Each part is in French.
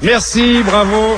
Merci, bravo.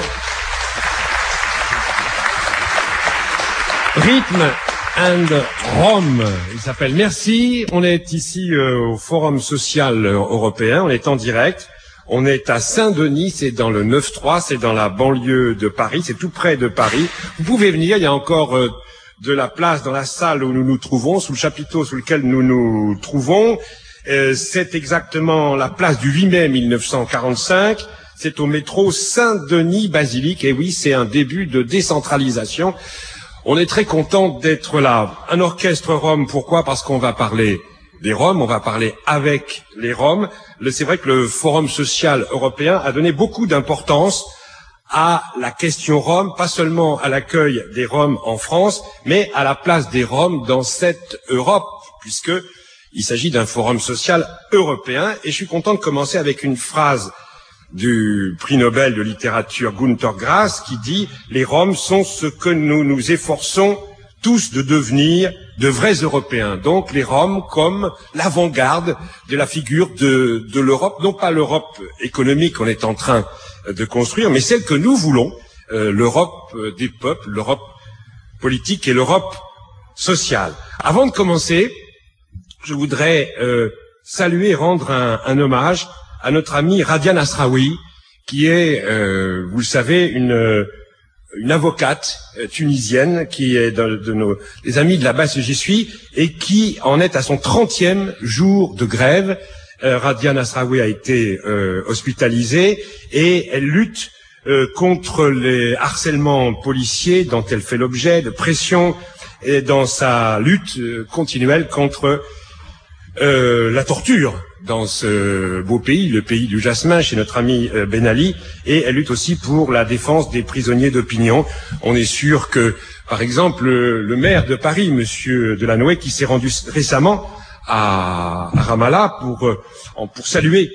Rhythm and Rome, il s'appelle. Merci. On est ici au Forum social européen. On est en direct. On est à Saint-Denis, c'est dans le 9-3, c'est dans la banlieue de Paris, c'est tout près de Paris. Vous pouvez venir, il y a encore de la place dans la salle où nous nous trouvons, sous le chapiteau sous lequel nous nous trouvons. C'est exactement la place du 8 mai 1945. C'est au métro Saint-Denis-Basilique. Et oui, c'est un début de décentralisation. On est très content d'être là. Un orchestre Rome, pourquoi? Parce qu'on va parler des Roms, on va parler avec les Roms. C'est vrai que le Forum social européen a donné beaucoup d'importance à la question Rome, pas seulement à l'accueil des Roms en France, mais à la place des Roms dans cette Europe, puisque il s'agit d'un Forum social européen. Et je suis content de commencer avec une phrase du prix Nobel de littérature Günter Grass qui dit « Les Roms sont ce que nous nous efforçons tous de devenir de vrais Européens ». Donc les Roms comme l'avant-garde de la figure de l'Europe, non pas l'Europe économique qu'on est en train de construire, mais celle que nous voulons, l'Europe des peuples, l'Europe politique et l'Europe sociale. Avant de commencer, je voudrais saluer et rendre un hommage à notre amie Radia Nasraoui, qui est, vous le savez, une avocate tunisienne, qui est des amis de la base où j'y suis, et qui en est à son 30e jour de grève. Radia Nasraoui a été hospitalisée et elle lutte contre les harcèlements policiers dont elle fait l'objet, de pression, et dans sa lutte continuelle contre la torture dans ce beau pays, le pays du jasmin, chez notre ami Ben Ali, et elle lutte aussi pour la défense des prisonniers d'opinion. On est sûr que, par exemple, le maire de Paris, Monsieur Delanoë, qui s'est rendu récemment à Ramallah pour saluer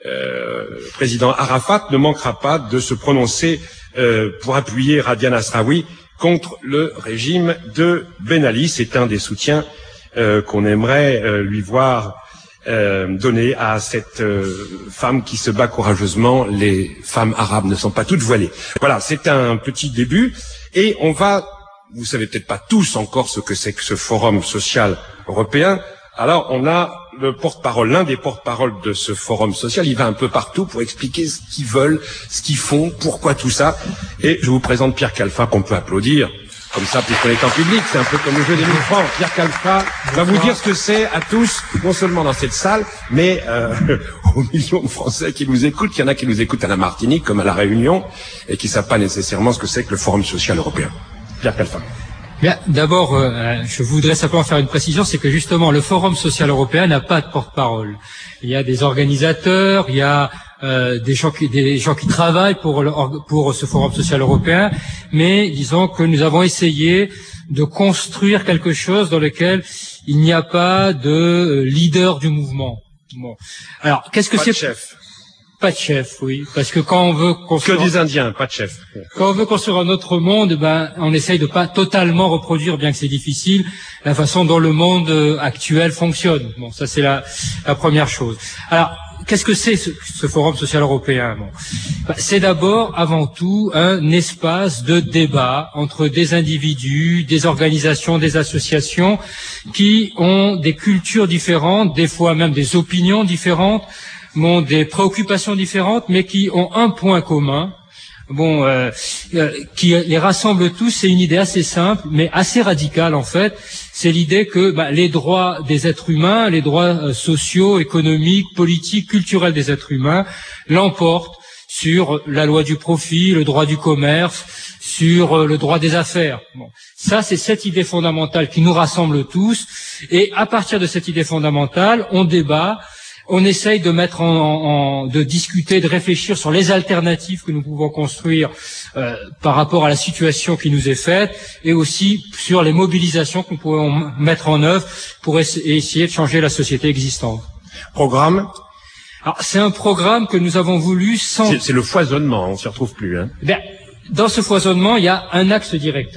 le président Arafat, ne manquera pas de se prononcer pour appuyer Radia Nasraoui contre le régime de Ben Ali. C'est un des soutiens qu'on aimerait lui voir donner à cette femme qui se bat courageusement. Les femmes arabes ne sont pas toutes voilées. Voilà, c'est un petit début. Et vous savez peut-être pas tous encore ce que c'est que ce Forum social européen. Alors on a le porte-parole, l'un des porte-paroles de ce Forum social. Il va un peu partout pour expliquer ce qu'ils veulent, ce qu'ils font, pourquoi tout ça. Et je vous présente Pierre Calfa, qu'on peut applaudir. Comme ça, puisqu'on est en public, c'est un peu comme le jeu des 1000 francs. Pierre Calfa va vous dire ce que c'est à tous, non seulement dans cette salle, mais aux millions de Français qui nous écoutent. Il y en a qui nous écoutent à la Martinique, comme à la Réunion, et qui ne savent pas nécessairement ce que c'est que le Forum social européen. Pierre Calfa. Bien, d'abord, je voudrais simplement faire une précision, c'est que justement, le Forum social européen n'a pas de porte-parole. Il y a des organisateurs, il y a des gens qui travaillent pour ce Forum social européen, mais disons que nous avons essayé de construire quelque chose dans lequel il n'y a pas de leader du mouvement. Bon. Alors, qu'est-ce que c'est? Pas de chef. Pas de chef, oui, parce que quand on veut construire... Que des Indiens, pas de chef. Quand on veut construire un autre monde, on essaye de pas totalement reproduire, bien que c'est difficile, la façon dont le monde actuel fonctionne. Bon, ça c'est la première chose. Alors, qu'est-ce que c'est ce Forum social européen? C'est d'abord, avant tout, un espace de débat entre des individus, des organisations, des associations qui ont des cultures différentes, des fois même des opinions différentes, des préoccupations différentes, mais qui ont un point commun, qui les rassemble tous. C'est une idée assez simple, mais assez radicale en fait. C'est l'idée que les droits des êtres humains, les droits sociaux, économiques, politiques, culturels des êtres humains l'emportent sur la loi du profit, le droit du commerce, sur le droit des affaires. Bon. Ça, c'est cette idée fondamentale qui nous rassemble tous. Et à partir de cette idée fondamentale, on débat. On essaye de de discuter, de réfléchir sur les alternatives que nous pouvons construire par rapport à la situation qui nous est faite, et aussi sur les mobilisations que nous pouvons mettre en œuvre pour essayer de changer la société existante. Programme? Alors, c'est un programme que nous avons voulu C'est le foisonnement, on s'y retrouve plus, hein. Dans ce foisonnement, il y a un axe directeur.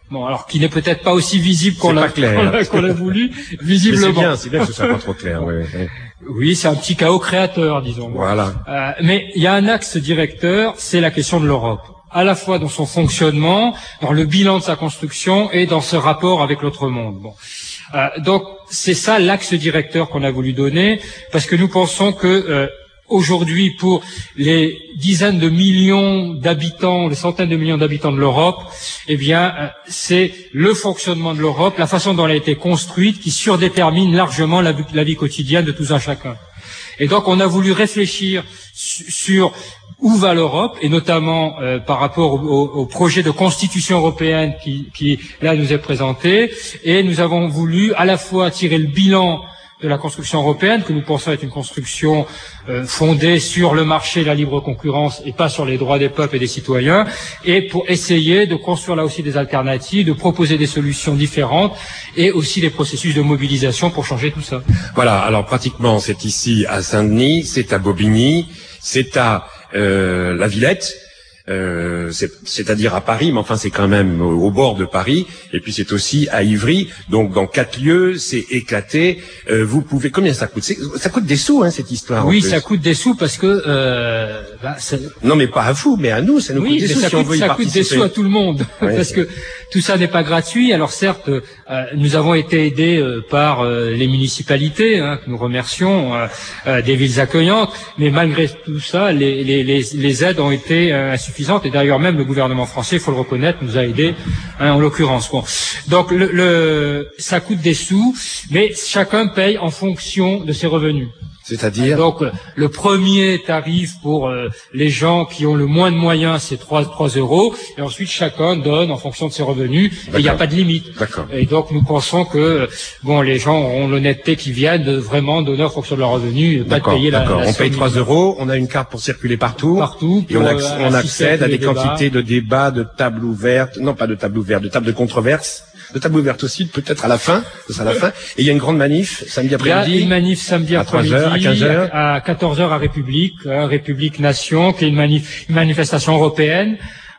Bon, alors qui n'est peut-être pas aussi visible qu'on l'a voulu, visiblement. C'est bien que ce soit pas trop clair. Oui, oui. Oui, c'est un petit chaos créateur, disons. Voilà. Mais il y a un axe directeur, c'est la question de l'Europe, à la fois dans son fonctionnement, dans le bilan de sa construction et dans ce rapport avec l'autre monde. Bon. Donc c'est ça l'axe directeur qu'on a voulu donner, parce que nous pensons que aujourd'hui, pour les dizaines de millions d'habitants, les centaines de millions d'habitants de l'Europe, eh bien, c'est le fonctionnement de l'Europe, la façon dont elle a été construite, qui surdétermine largement la vie quotidienne de tous un chacun. Et donc, on a voulu réfléchir sur où va l'Europe, et notamment par rapport au projet de constitution européenne qui là nous est présenté, et nous avons voulu à la fois tirer le bilan de la construction européenne, que nous pensons être une construction fondée sur le marché, la libre concurrence, et pas sur les droits des peuples et des citoyens, et pour essayer de construire là aussi des alternatives, de proposer des solutions différentes, et aussi des processus de mobilisation pour changer tout ça. Voilà, alors pratiquement c'est ici à Saint-Denis, c'est à Bobigny, c'est à la Villette, c'est-à-dire à Paris, mais enfin c'est quand même au bord de Paris, et puis c'est aussi à Ivry, donc dans 4 lieux, c'est éclaté. Vous pouvez, combien ça coûte? Ça coûte des sous, hein, cette histoire. Oui, ça coûte des sous parce que non, mais pas à vous, mais à nous, ça nous coûte des sous. Ça coûte des sous à tout le monde, oui, parce que tout ça n'est pas gratuit. Alors certes, nous avons été aidés par les municipalités, que nous remercions, des villes accueillantes, mais malgré tout ça, les aides ont été insuffisantes. Et d'ailleurs même le gouvernement français, il faut le reconnaître, nous a aidés, en l'occurrence. Bon. Donc ça coûte des sous, mais chacun paye en fonction de ses revenus. C'est-à-dire donc le premier tarif pour les gens qui ont le moins de moyens, c'est 3 €, et ensuite chacun donne en fonction de ses revenus, et il n'y a pas de limite. D'accord. Et donc nous pensons que les gens auront l'honnêteté qui viennent de vraiment donner en fonction de leurs revenus, et pas de payer la on paye 3 €, on a une carte pour circuler partout et on accède à des quantités de débats, de tables ouvertes, non pas de tables ouvertes, de tables de controverses. De table ouverte aussi, peut-être à la fin, ce sera à la fin. Et il y a une grande manif samedi après-midi. Il y a une manif samedi après-midi à 15h. À 14h à République Nation, qui est une manifestation européenne.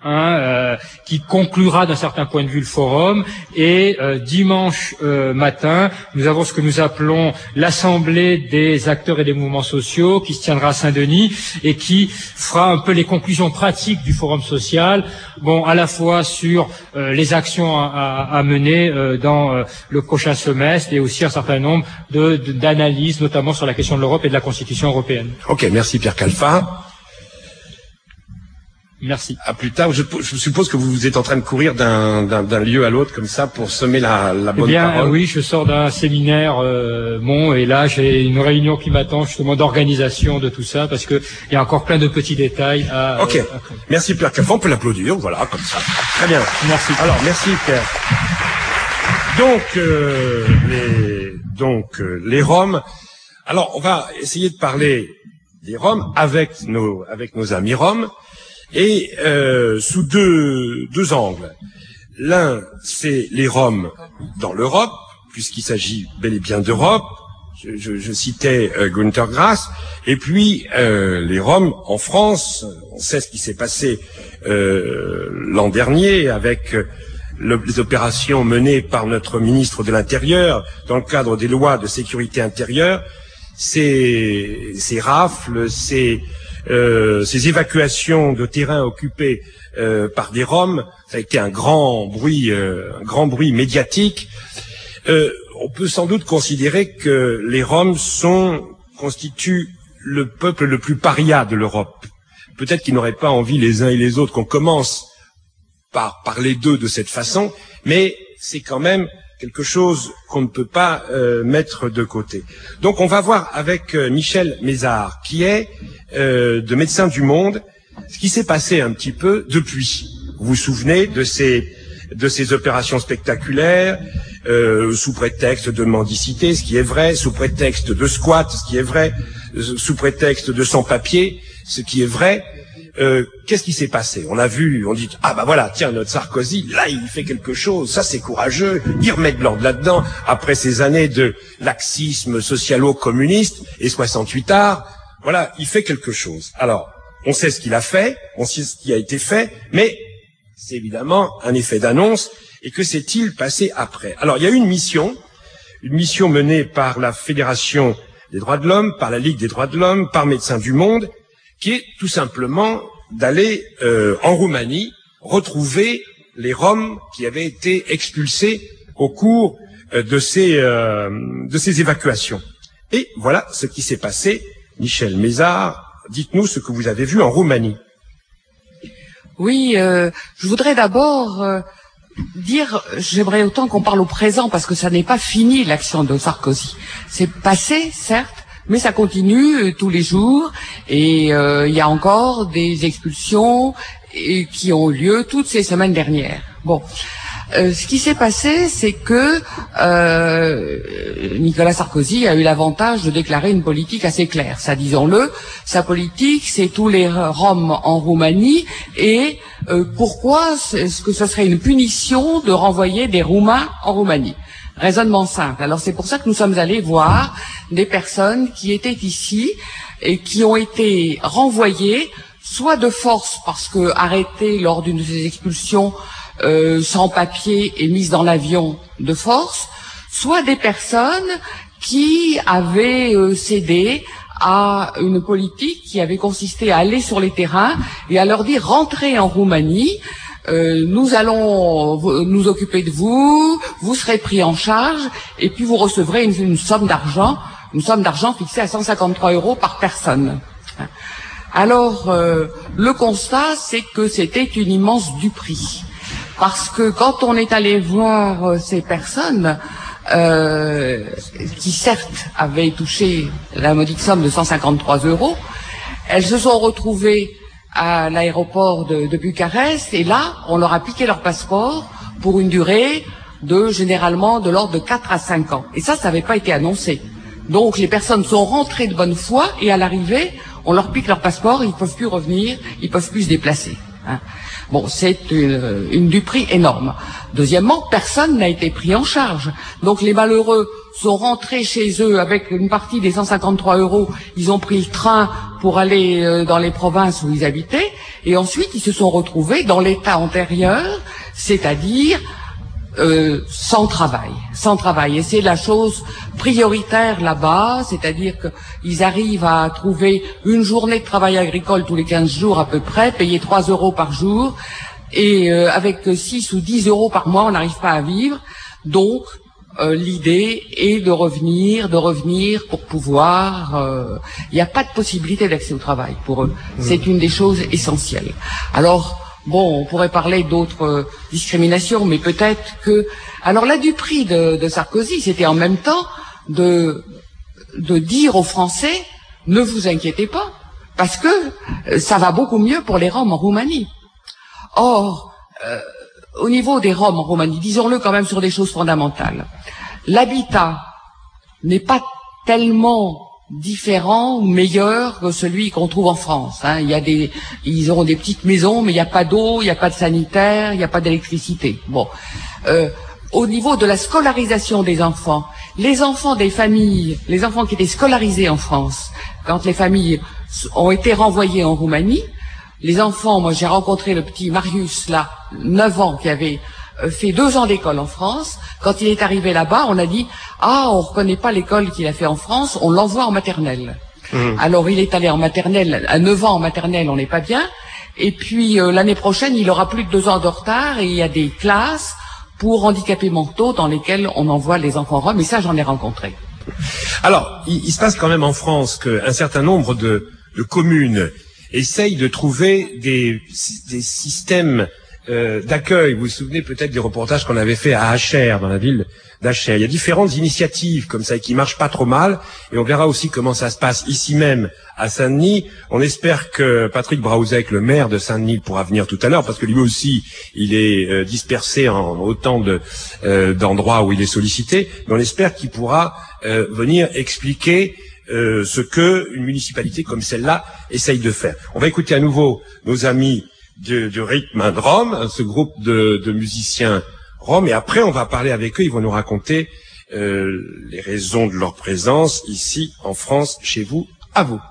Qui conclura d'un certain point de vue le forum, et dimanche matin, nous avons ce que nous appelons l'Assemblée des acteurs et des mouvements sociaux, qui se tiendra à Saint-Denis et qui fera un peu les conclusions pratiques du forum social, à la fois sur les actions à mener dans le prochain semestre, et aussi un certain nombre d'analyses, notamment sur la question de l'Europe et de la Constitution européenne. Ok, merci Pierre Calfat. Merci. À plus tard. Je suppose que vous êtes en train de courir d'un lieu à l'autre comme ça pour semer la bonne parole. Oui, je sors d'un séminaire, et là j'ai une réunion qui m'attend justement d'organisation de tout ça, parce que il y a encore plein de petits détails à. Ok. Merci Pierre Calfat. On peut l'applaudir, voilà, comme ça. Très bien. Merci. Alors, merci Pierre. Donc les Roms. Alors, on va essayer de parler des Roms avec nos amis Roms. Et sous deux angles. L'un, c'est les Roms dans l'Europe, puisqu'il s'agit bel et bien d'Europe. Je citais Günter Grass. Et puis les Roms en France. On sait ce qui s'est passé l'an dernier avec les opérations menées par notre ministre de l'Intérieur dans le cadre des lois de sécurité intérieure. Ces rafles, ces évacuations de terrains occupés par des Roms, ça a été un grand bruit médiatique. On peut sans doute considérer que les Roms constituent le peuple le plus paria de l'Europe. Peut-être qu'ils n'auraient pas envie les uns et les autres qu'on commence par parler d'eux de cette façon, mais c'est quand même quelque chose qu'on ne peut pas mettre de côté. Donc on va voir avec Michel Mézard, qui est de Médecins du Monde, ce qui s'est passé un petit peu depuis. Vous vous souvenez de ces opérations spectaculaires, sous prétexte de mendicité, ce qui est vrai, sous prétexte de squat, ce qui est vrai, sous prétexte de sans-papiers, ce qui est vrai. Qu'est-ce qui s'est passé? On dit, voilà, tiens, notre Sarkozy, là, il fait quelque chose, ça c'est courageux, il remet de l'ordre là-dedans, après ces années de laxisme socialo-communiste, et 68 arts, voilà, il fait quelque chose. Alors, on sait ce qu'il a fait, on sait ce qui a été fait, mais c'est évidemment un effet d'annonce, Et que s'est-il passé après? Alors, il y a eu une mission menée par la Fédération des droits de l'homme, par la Ligue des droits de l'homme, par Médecins du Monde, qui est tout simplement d'aller en Roumanie retrouver les Roms qui avaient été expulsés au cours de ces évacuations. Et voilà ce qui s'est passé. Michel Mézard, dites-nous ce que vous avez vu en Roumanie. Oui, je voudrais d'abord dire, j'aimerais autant qu'on parle au présent parce que ça n'est pas fini l'action de Sarkozy. C'est passé, certes, mais ça continue tous les jours et il y a encore des expulsions qui ont lieu toutes ces semaines dernières. Bon. Ce qui s'est passé, c'est que Nicolas Sarkozy a eu l'avantage de déclarer une politique assez claire. Ça, disons-le, sa politique, c'est tous les Roms en Roumanie et pourquoi est-ce que ce serait une punition de renvoyer des Roumains en Roumanie? Raisonnement simple. Alors c'est pour ça que nous sommes allés voir des personnes qui étaient ici et qui ont été renvoyées soit de force parce que arrêtées lors d'une de ces expulsions sans papier et mises dans l'avion de force, soit des personnes qui avaient cédé à une politique qui avait consisté à aller sur les terrains et à leur dire rentrez en Roumanie, nous allons nous occuper de vous, vous serez pris en charge et puis vous recevrez une somme d'argent fixée à 153 € par personne. Alors le constat, c'est que c'était une immense duperie. Parce que quand on est allé voir ces personnes qui certes avaient touché la modique somme de 153 €, elles se sont retrouvées à l'aéroport de Bucarest et là, on leur a piqué leur passeport pour une durée généralement de l'ordre de 4 à 5 ans. Et ça n'avait pas été annoncé. Donc les personnes sont rentrées de bonne foi et à l'arrivée, on leur pique leur passeport, ils ne peuvent plus revenir, ils ne peuvent plus se déplacer. Bon, c'est une duperie énorme. Deuxièmement, personne n'a été pris en charge. Donc les malheureux sont rentrés chez eux avec une partie des 153 €. Ils ont pris le train pour aller dans les provinces où ils habitaient. Et ensuite, ils se sont retrouvés dans l'état antérieur, c'est-à-dire sans travail. Et c'est la chose prioritaire là-bas, c'est-à-dire qu'ils arrivent à trouver une journée de travail agricole tous les 15 jours à peu près, payer 3 € par jour, et avec 6 ou 10 € par mois, on n'arrive pas à vivre. Donc, l'idée est de revenir pour pouvoir... Il n'y a pas de possibilité d'accès au travail pour eux. C'est une des choses essentielles. Alors... Bon, on pourrait parler d'autres discriminations, mais peut-être que... Alors la duperie de Sarkozy, c'était en même temps de dire aux Français, ne vous inquiétez pas, parce que ça va beaucoup mieux pour les Roms en Roumanie. Or, au niveau des Roms en Roumanie, disons-le quand même sur des choses fondamentales, l'habitat n'est pas tellement différent ou meilleur que celui qu'on trouve en France. Ils auront des petites maisons, mais il n'y a pas d'eau, il n'y a pas de sanitaire, il n'y a pas d'électricité. Bon, au niveau de la scolarisation des enfants, les enfants des familles, les enfants qui étaient scolarisés en France, quand les familles ont été renvoyées en Roumanie, les enfants, moi j'ai rencontré le petit Marius là, 9 ans, qui avait fait 2 ans d'école en France. Quand il est arrivé là-bas, on a dit « Ah, on reconnaît pas l'école qu'il a fait en France, on l'envoie en maternelle. » Alors il est allé en maternelle, à 9 ans en maternelle, on n'est pas bien. Et puis l'année prochaine, il aura plus de 2 ans de retard et il y a des classes pour handicapés mentaux dans lesquelles on envoie les enfants roms. Et ça, j'en ai rencontré. Alors, il se passe quand même en France qu'un certain nombre de communes essayent de trouver des systèmes d'accueil. Vous vous souvenez peut-être des reportages qu'on avait fait à Achères, dans la ville d'Achères. Il y a différentes initiatives comme ça qui marchent pas trop mal, et on verra aussi comment ça se passe ici même à Saint-Denis. On espère que Patrick Braouzek, le maire de Saint-Denis, pourra venir tout à l'heure, parce que lui aussi, il est dispersé en autant d'endroits où il est sollicité. Mais on espère qu'il pourra venir expliquer ce que une municipalité comme celle-là essaye de faire. On va écouter à nouveau nos amis du rythme de Rome, ce groupe de musiciens roms, et après on va parler avec eux, ils vont nous raconter les raisons de leur présence ici en France, chez vous, à vous.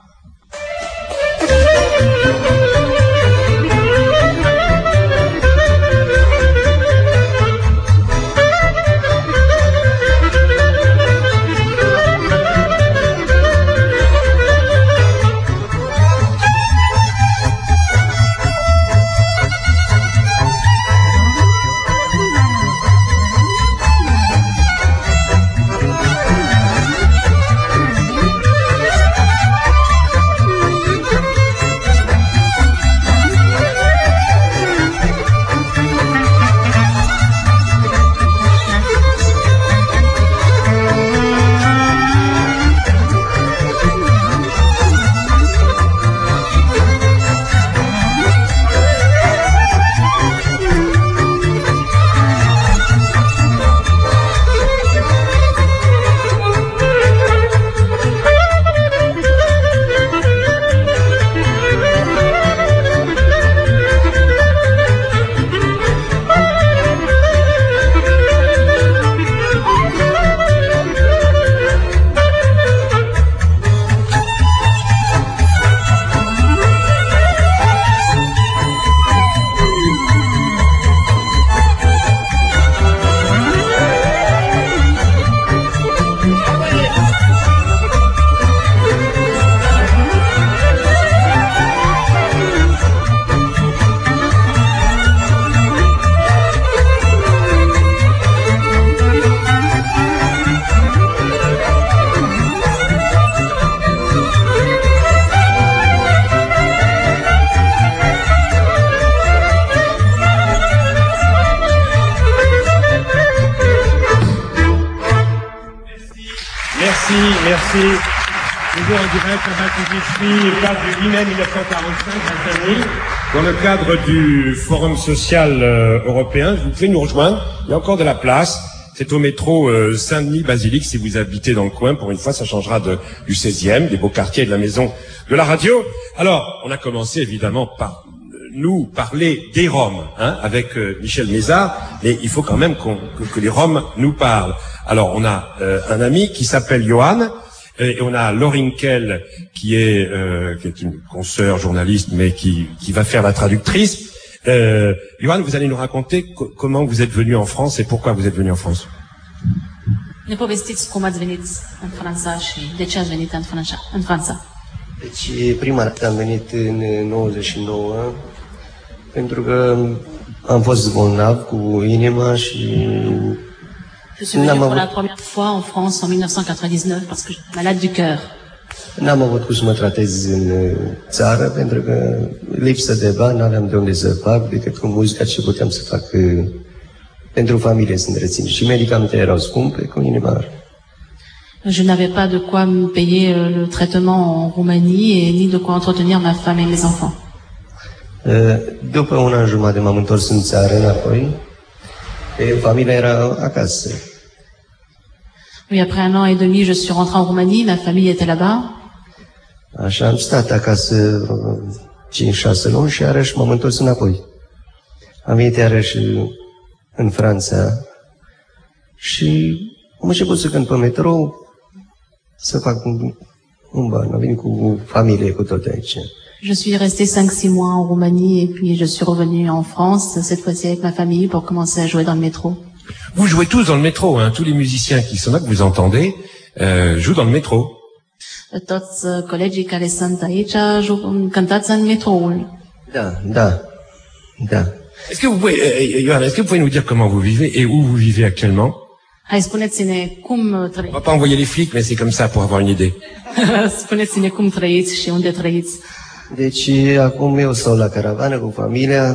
merci. Toujours en direct à Bâle-Sud-Esprit, place du 8 mai 1945 à Saint-Denis, dans le cadre du Forum social européen. Vous pouvez nous rejoindre, il y a encore de la place. C'est au métro Saint-Denis-Basilique, si vous habitez dans le coin. Pour une fois, ça changera du 16e, des beaux quartiers de la maison de la radio. Alors, on a commencé évidemment par nous parler des Roms, avec Michel Mézard, mais il faut quand même que les Roms nous parlent. Alors, on a un ami qui s'appelle Johan, et on a Laurine Kell, qui est une consoeur journaliste, mais qui va faire la traductrice. Johan, vous allez nous raconter comment vous êtes venu en France et pourquoi vous êtes venu en France. Ne povestiți cum ați venit în Franța și de ce ați venit în Franța. Deci, prima dată am venit în 99, pentru că am fost bolnav cu inima și Je suis venu pour la première fois en France en 1999 parce que je suis malade du cœur. N-am avut cum să mă tratez în țară, pentru că lipsă de bani, n-aveam de unde să fac, decât cu muzica ce puteam să fac pentru familie să întrețin. Și medicamentele erau scumpe, cu inima. Je n'avais pas de quoi me payer le traitement en Roumanie et ni de quoi entretenir ma femme et mes enfants. După un an jumătate m-am întors în țară înapoi, familia era acasă. Oui, après un an et demi, je suis rentrée en Roumanie, ma famille était là-bas. Așa am stat acasă 5-6 luni și iarăși m-am întors înapoi. Am venit iarăși în Franța și am început să cânt pe metrou, să fac un ban. Am venit cu familie, cu tot aici. Je suis restée 5-6 mois en Roumanie et puis je suis revenue en France, cette fois-ci avec ma famille, pour commencer à jouer dans le métro. Vous jouez tous dans le métro, tous les musiciens qui sont là, que vous entendez, jouent dans le métro. Toți colegii care sunt aici cântați în metroul. Da. Est-ce que vous pouvez, Johan, est-ce que vous pouvez nous dire comment vous vivez et où vous vivez actuellement? Hai, spuneți-ne cum On trăiți. va pas envoyer les flics, mais c'est comme ça pour avoir une idée. Spuneți-ne cum trăiți și unde trăiți. Deci acum eu stau la caravană cu familia,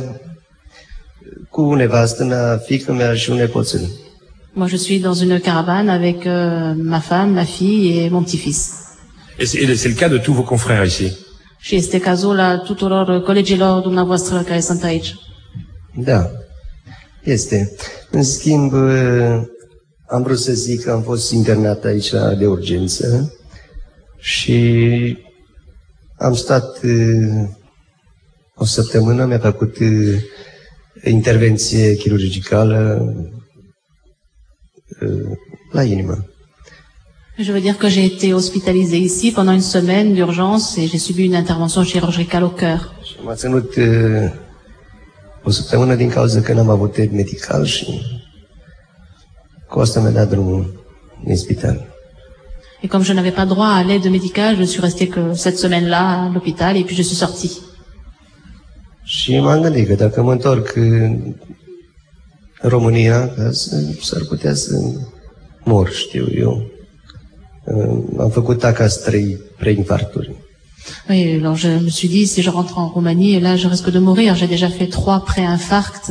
cu nevastă mea, fiica mea și un nepoțel. Moi, je suis dans une caravane avec ma femme, ma fille et mon petit-fils. Et c'est le cas de tous vos confrères ici. Și este cazul a tuturor colegilor dumneavoastră care sunt aici. Da, este. În schimb, am vrut să zic că am fost internat aici de urgență și am stat o săptămână, mi-a făcut intervenție chirurgicală la inimă. Je veux dire que j'ai été hospitalisée ici pendant une semaine d'urgence et j'ai subi une intervention chirurgicale au cœur. Și m-a ținut o săptămână din cauza că n-am avut aid medical și cu asta mi-a dat drumul în spital. Et comme je n'avais pas droit à l'aide médicale, je suis restée que cette semaine-là à l'hôpital et puis je suis sortie. Și m-am gândit că dacă mă întorc în România, s-ar putea să mor, știu eu. Am făcut acasă 3 preinfarcturi. Oui, alors je me suis dit, si je rentre en Roumanie, là je risque de mourir. J'ai déjà fait 3 pré-infarcts.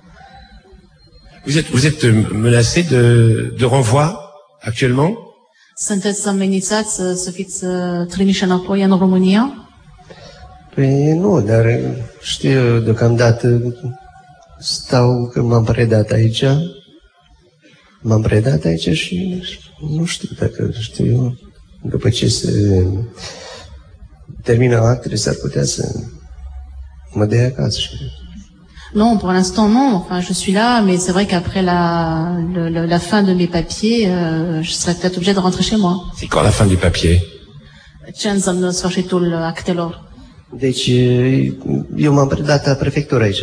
Vous êtes menacé de renvoi actuellement? Sunteți amenințați să fiți trimiși înapoi în România? Păi nu, dar știu, deocamdată stau că m-am predat aici. M-am predat aici și nu știu dacă știu eu, după ce se termină actele, s-ar putea să mă dea acasă. Non, pour l'instant non. Enfin, je suis là, mais c'est vrai qu'après la fin de mes papiers, je serais peut-être obligée de rentrer chez moi. C'est quand la fin des papiers? Ce înseamnă sfârșitul actelor? Deci, eu m-am predat la prefectură aici.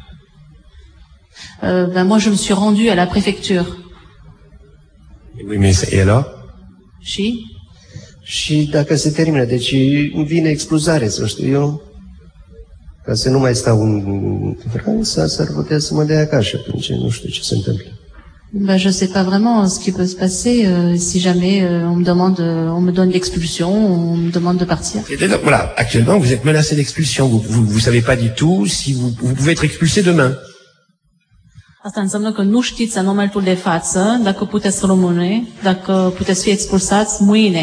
Ben moi, je me suis rendue à la préfecture. Oui, mais et alors? Și dacă se termină, deci îmi vine expulzare, să știu eu. Ca să nu mai stau în Franța, s-ar putea să mă dea acasă, atunci nu știu ce se întâmplă. Ben, je sais pas vraiment ce qui peut se passer si jamais on me donne l'expulsion, on me demande de partir. Voilà, actuellement vous êtes menacé d'expulsion. Vous savez pas du tout si vous pouvez être expulsé demain. Asta înseamnă că nu știți în momentul de față dacă puteți rămâne, dacă puteți fi expulsați mâine.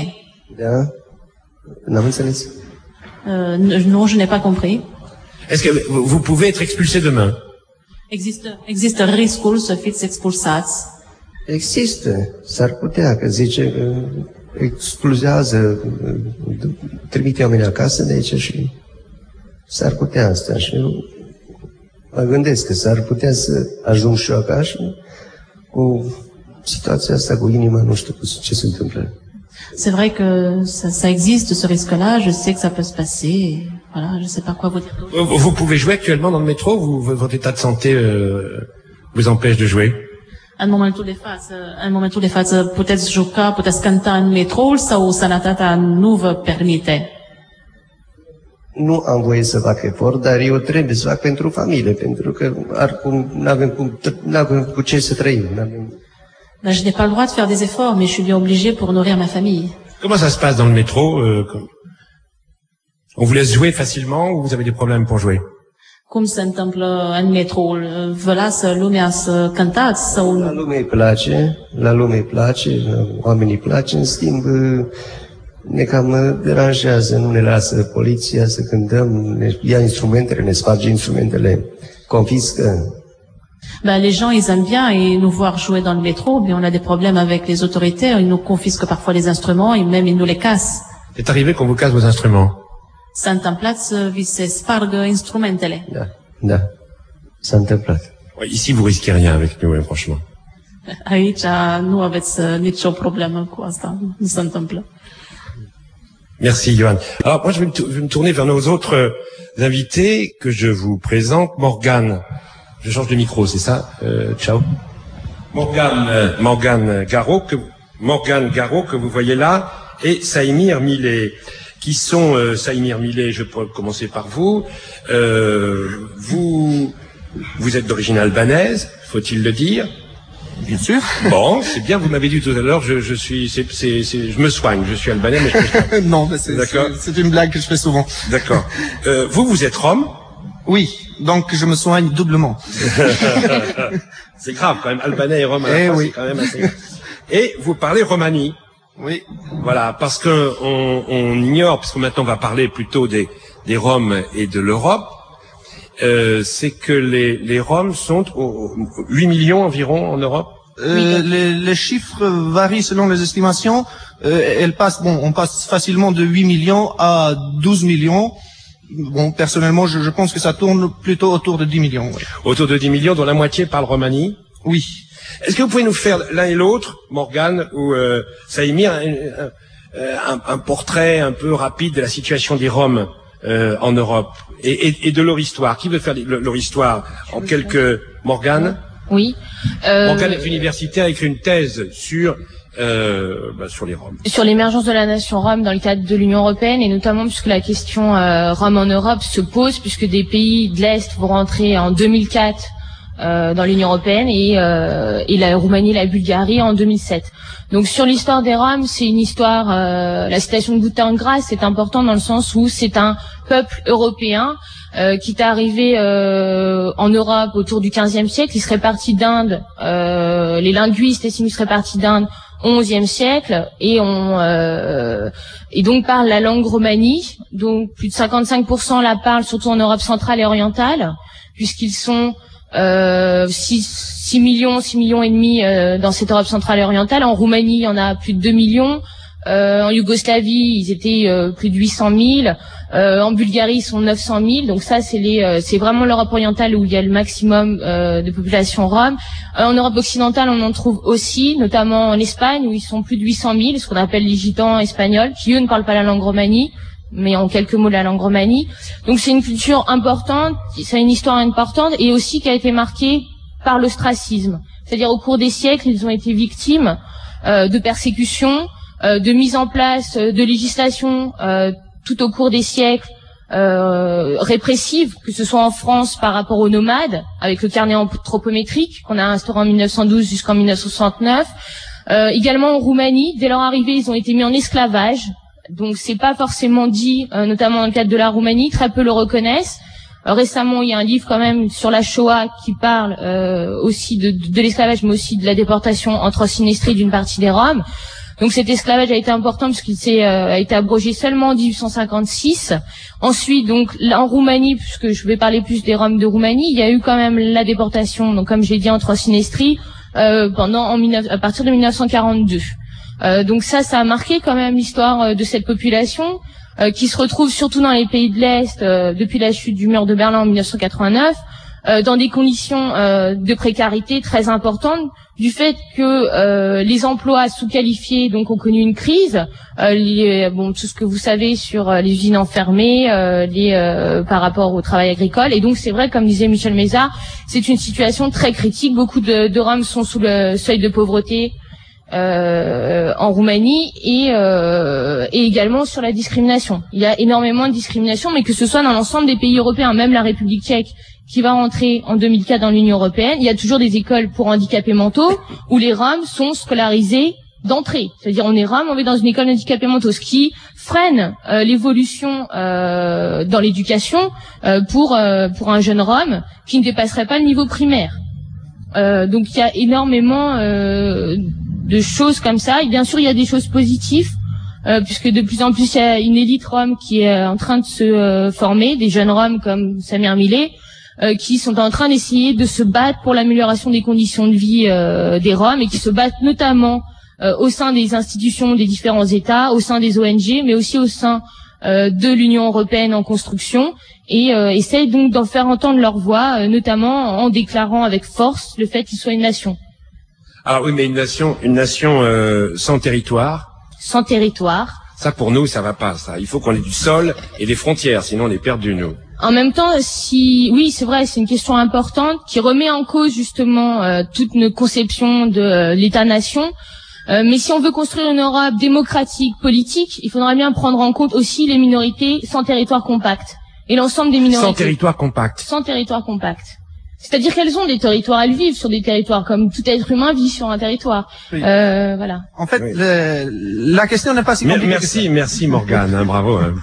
Da? N-am înțeles. Non, je n'ai pas compris. Est-ce que vous pouvez être expulsé demain? Există riscul să fiți expulsați? Există. S-ar putea, că zice că expulzează, trimite oamenii acasă de aici și s-ar putea asta. Și eu mă gândesc că s-ar putea să ajung și eu acasă cu situația asta, cu inima, nu știu ce se întâmplă. C'est vrai que ça existe ce risque-là, je sais que ça peut se passer, voilà, je sais pas quoi vous dire. Vous pouvez jouer actuellement dans le métro ou votre état de santé vous empêche de jouer? În momentul de față puteți juca, puteți cânta în metroul sau sănătatea nu vă permite? Nu am voie să fac efort, dar eu trebuie să fac pentru familie, pentru că n-avem cu ce să trăim. Ben, je n'ai pas le droit de faire des efforts, mais je suis bien obligée pour nourrir ma famille. Comment ça se passe dans le métro? On vous laisse jouer facilement ou vous avez des problèmes pour jouer? Cum se întâmplă în metroul? Vă lasă lumea să cântați sau nu? La lume îi place, oamenii place, în schimb ne cam deranjează, nu ne lasă poliția să cântăm, ne ia instrumentele, ne sparge instrumentele, confiscă. Ben, les gens, ils aiment bien et nous voir jouer dans le métro, mais on a des problèmes avec les autorités, ils nous confisquent parfois les instruments et même ils nous les cassent. C'est arrivé qu'on vous casse vos instruments? S-a întâmplat să vi se spargă instrumentele. Da, s-a întâmplat. Ici, vous risquez rien avec nous, franchement. Aici nu aveți nicio problemă cu asta, nu se întâmplă. Merci, Johan. Alors, moi, je vais me tourner vers nos autres invités que je vous présente. Morgane. Je change de micro, c'est ça? Ciao. Morgane Garot, que vous voyez là, et Saïmir Millet, qui sont, Saïmir Millet, je peux commencer par vous. Vous êtes d'origine albanaise, faut-il le dire? Bien sûr. Bon, c'est bien, vous m'avez dit tout à l'heure, je me soigne, je suis albanais, mais je me soigne. Non, mais c'est une blague que je fais souvent. D'accord. Vous êtes rom? Oui, donc je me soigne doublement. C'est grave quand même, albanais et rom à la fois, oui. C'est quand même assez grave. Et vous parlez romani. Oui. Voilà, parce que on ignore, parce que maintenant on va parler plutôt des Roms et de l'Europe, c'est que les Roms sont 8 millions environ en Europe. Les chiffres varient selon les estimations. On passe facilement de 8 millions à 12 millions. Bon, personnellement, je pense que ça tourne plutôt autour de 10 millions. Ouais. Autour de 10 millions, dont la moitié parle romani. Oui. Est-ce que vous pouvez nous faire l'un et l'autre, Morgane ou Saïmir, un portrait un peu rapide de la situation des Roms en Europe et de leur histoire? Qui veut faire leur histoire en quelques... Morgane? Oui. Morgane est universitaire, a écrit une thèse sur les Roms. Sur l'émergence de la nation Rome dans le cadre de l'Union européenne, et notamment puisque la question Rome en Europe se pose, puisque des pays de l'Est vont rentrer en 2004 dans l'Union européenne et la Roumanie et la Bulgarie en 2007. Donc sur l'histoire des Roms, c'est une histoire, la citation de Guthorn Grass est importante dans le sens où c'est un peuple européen qui est arrivé en Europe autour du XVe siècle. Il serait parti d'Inde, les linguistes estiment qu'il serait parti d'Inde au XIe siècle et donc parle la langue romanie. Donc plus de 55% la parlent, surtout en Europe centrale et orientale, puisqu'ils sont 6 millions et demi dans cette Europe centrale et orientale. En Roumanie, il y en a plus de 2 millions. En Yougoslavie, ils étaient plus de 800 000. En Bulgarie, ils sont 900 000. Donc ça, c'est vraiment l'Europe orientale où il y a le maximum de population rome. En Europe occidentale, on en trouve aussi, notamment en Espagne, où ils sont plus de 800 000, ce qu'on appelle les gitans espagnols, qui eux ne parlent pas la langue romanie, mais en quelques mots la langue romanie. Donc c'est une culture importante, c'est une histoire importante, et aussi qui a été marquée par l'ostracisme. C'est-à-dire au cours des siècles, ils ont été victimes de persécutions, de mise en place de législation tout au cours des siècles répressives, que ce soit en France par rapport aux nomades, avec le carnet anthropométrique qu'on a instauré en 1912 jusqu'en 1969. Également en Roumanie, dès leur arrivée, ils ont été mis en esclavage. Donc c'est pas forcément dit, notamment dans le cadre de la Roumanie, très peu le reconnaissent. Récemment, il y a un livre quand même sur la Shoah qui parle aussi de l'esclavage, mais aussi de la déportation entre Sinistrie d'une partie des Roms. Donc cet esclavage a été important puisqu'il a été abrogé seulement en 1856. Ensuite, donc là, en Roumanie, puisque je vais parler plus des Roms de Roumanie, il y a eu quand même la déportation, donc comme j'ai dit en Transnistrie, à partir de 1942. Donc ça a marqué quand même l'histoire de cette population qui se retrouve surtout dans les pays de l'Est depuis la chute du mur de Berlin en 1989. Dans des conditions de précarité très importantes, du fait que les emplois sous-qualifiés donc ont connu une crise, tout ce que vous savez sur les usines enfermées, par rapport au travail agricole, et donc c'est vrai, comme disait Michel Mézard, c'est une situation très critique. Beaucoup de Roms sont sous le seuil de pauvreté en Roumanie et également sur la discrimination. Il y a énormément de discrimination, mais que ce soit dans l'ensemble des pays européens, même la République tchèque qui va rentrer en 2004 dans l'Union européenne, il y a toujours des écoles pour handicapés mentaux où les Roms sont scolarisés d'entrée. C'est-à-dire on est Rom, on va dans une école d'handicapés mentaux, ce qui freine l'évolution dans l'éducation pour un jeune Rom qui ne dépasserait pas le niveau primaire. Donc il y a énormément de choses comme ça. Et bien sûr, il y a des choses positives, puisque de plus en plus, il y a une élite Rom qui est en train de se former, des jeunes Roms comme Samir Millet, qui sont en train d'essayer de se battre pour l'amélioration des conditions de vie des Roms, et qui se battent notamment au sein des institutions des différents États, au sein des ONG, mais aussi au sein de l'Union européenne en construction, et essayent donc d'en faire entendre leur voix, notamment en déclarant avec force le fait qu'ils soient une nation. Ah oui, mais une nation sans territoire. Sans territoire. Ça, pour nous, ça va pas, ça. Il faut qu'on ait du sol et des frontières, sinon on est perdu, nous. En même temps, oui, c'est vrai, c'est une question importante qui remet en cause justement toute nos conceptions de l'État-nation. Mais si on veut construire une Europe démocratique, politique, il faudra bien prendre en compte aussi les minorités sans territoire compact. Et l'ensemble des minorités. Sans territoire compact. Sans territoire compact. C'est-à-dire qu'elles ont des territoires, elles vivent sur des territoires, comme tout être humain vit sur un territoire. Oui. Voilà. En fait, oui. La question n'est pas si compliquée. Merci Morgane, hein, bravo. Hein.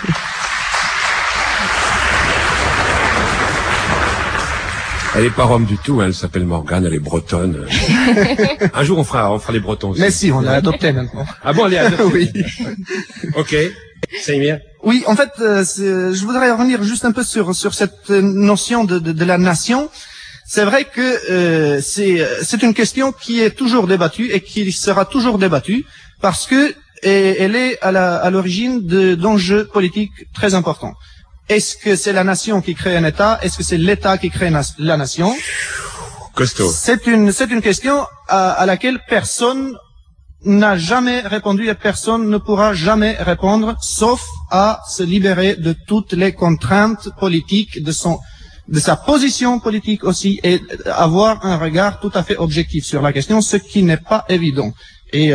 Elle est pas Rome du tout, hein, elle s'appelle Morgane, elle est bretonne. Un jour on fera les Bretons aussi. Mais si, on l'a adopté maintenant. Ah bon, elle est adoptée. Oui. Ok. Samir. Oui, en fait, je voudrais revenir juste un peu sur cette notion de la nation. C'est vrai que c'est une question qui est toujours débattue et qui sera toujours débattue parce que elle est à l'origine d'enjeux politiques très importants. Est-ce que c'est la nation qui crée un État? Est-ce que c'est l'État qui crée la nation? Costaud. C'est une question à laquelle personne n'a jamais répondu et personne ne pourra jamais répondre, sauf à se libérer de toutes les contraintes politiques de sa position politique aussi, et avoir un regard tout à fait objectif sur la question, ce qui n'est pas évident. Et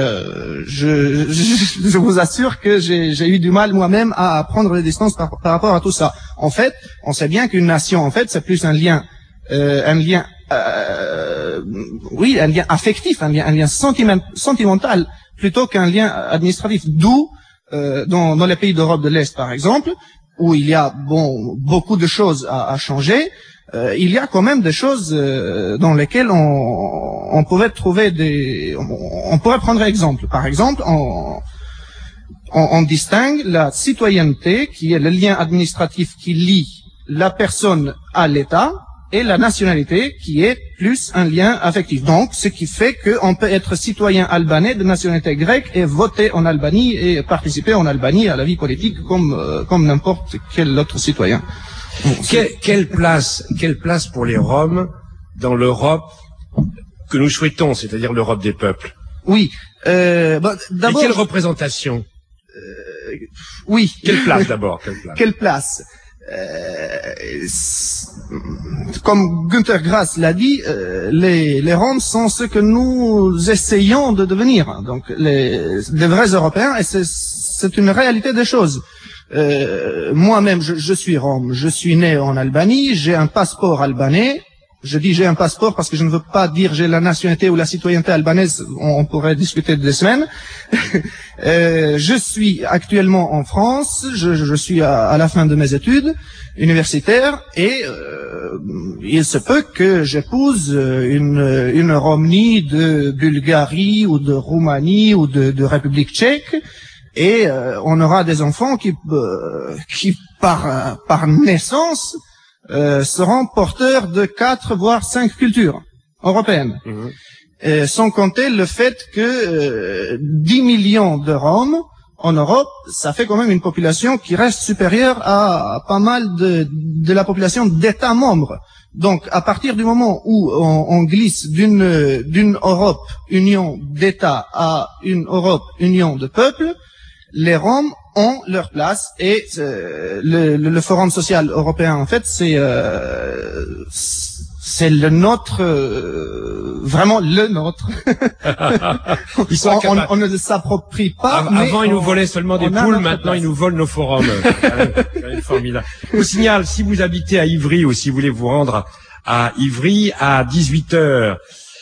je vous assure que j'ai eu du mal moi-même à prendre les distances par rapport à tout ça. En fait, on sait bien qu'une nation, en fait, c'est plus un lien affectif, un lien sentimental, plutôt qu'un lien administratif. D'où, dans les pays d'Europe de l'Est, par exemple, où il y a beaucoup de choses à changer, il y a quand même des choses dans lesquelles on pourrait trouver on pourrait prendre exemple. Par exemple, on distingue la citoyenneté, qui est le lien administratif qui lie la personne à l'État, et la nationalité, qui est plus un lien affectif. Donc, ce qui fait qu'on peut être citoyen albanais de nationalité grecque et voter en Albanie et participer en Albanie à la vie politique comme n'importe quel autre citoyen. Quelle place pour les Roms dans l'Europe que nous souhaitons, c'est-à-dire l'Europe des peuples? Oui. D'abord. Et quelle représentation? Oui. Quelle place d'abord? Quelle place? Comme Günter Grass l'a dit, les Roms sont ce que nous essayons de devenir. Donc, les vrais Européens, et c'est une réalité des choses. Moi-même, je suis Rome, je suis né en Albanie, j'ai un passeport albanais. Je dis j'ai un passeport parce que je ne veux pas dire j'ai la nationalité ou la citoyenneté albanaise, on pourrait discuter des semaines. Je suis actuellement en France, je suis à la fin de mes études universitaires et il se peut que j'épouse une Romnie de Bulgarie ou de Roumanie ou de République tchèque, et on aura des enfants qui par naissance seront porteurs de 4 voire 5 cultures européennes. Sans compter le fait que 10 millions de Roms en Europe, ça fait quand même une population qui reste supérieure à pas mal de la population d'États membres. Donc, à partir du moment où on glisse d'une Europe union d'États à une Europe union de peuples, les Roms ont leur place, et le Forum social européen, en fait, c'est le nôtre, vraiment le nôtre. On ne s'approprie pas. Avant, ils nous volaient seulement des poules, maintenant ils nous volent nos forums. C'est formidable. Je vous signale, si vous habitez à Ivry ou si vous voulez vous rendre à Ivry, à 18h,